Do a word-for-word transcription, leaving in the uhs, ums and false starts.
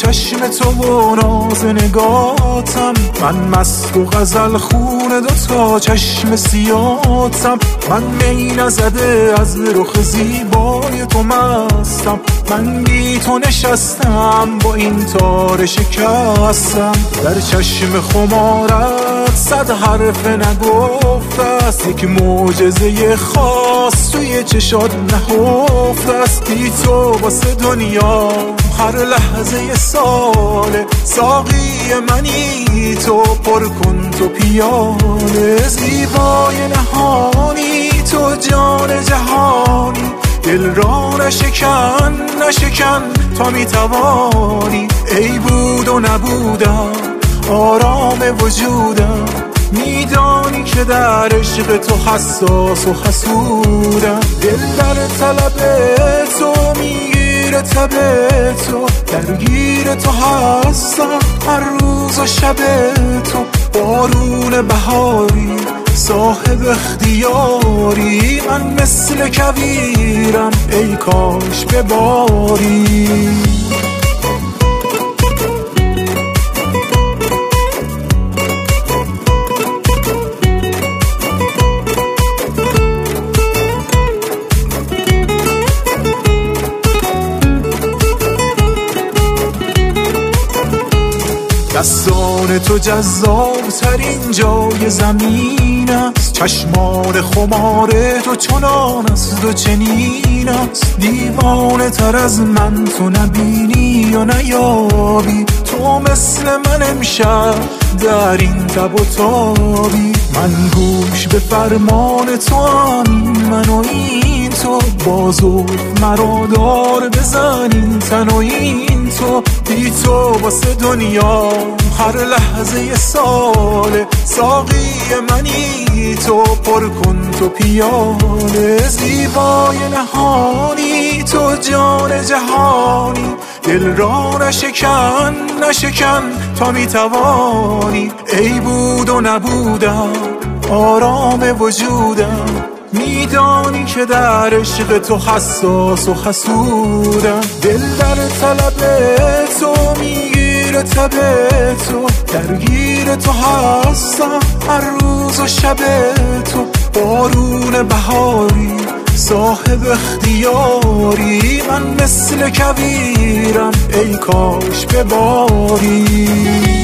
چشم تو و ناز نگاتم، من مست و غزل خون دوتا چشم سیاتم. من می نزده از رخ زیبای تو مستم، من بی تو نشستم با این تار شکستم. در چشم خمارت صد حرف نگفته است، یک معجزه خاص توی چشات نهفته است. بی تو واسه دنیا هر لحظه ساله، ساقی منی تو پر کن تو پیاله. زیبای نهانی تو جان جهانی، دل را نشکن نشکن تا میتوانی. ای بود و نبودم آرام وجودم، میدانی که در عشق تو حساس و حسودم. دل در طلب تو میگیره تب تو، درگیر تو هستم هر روز و شب تو. بارون بهاری صاحب اختیاری، من مثل کویرم ای کاش بباری. دستان تو جذاب ترین جای زمین است، چشمان خمار تو چنان است و چنین است. دیوانه تر از من تو نبینی و نیابی، تو مثل من امشب در این تب و تابی. من گوش به فرمان تو هم من و این تو، بازو مرا دار بزن این تن و این تو. بی تو واسه دنیا هر لحظه ساله، ساقی منی تو پر کن تو پیاله. زیبای نهانی تو جان جهانی، دل را نشکن نشکن تا میتوانی. ای بود و نبودم آرام وجودم، میدانی که در عشق تو حساس و حسودم. دل در طلب تو میگیره تب تو، درگیر تو هستم هر روز و شب تو. بارون بهاری صاحب اختیاری، من مثل کویرم ای کاش بباری.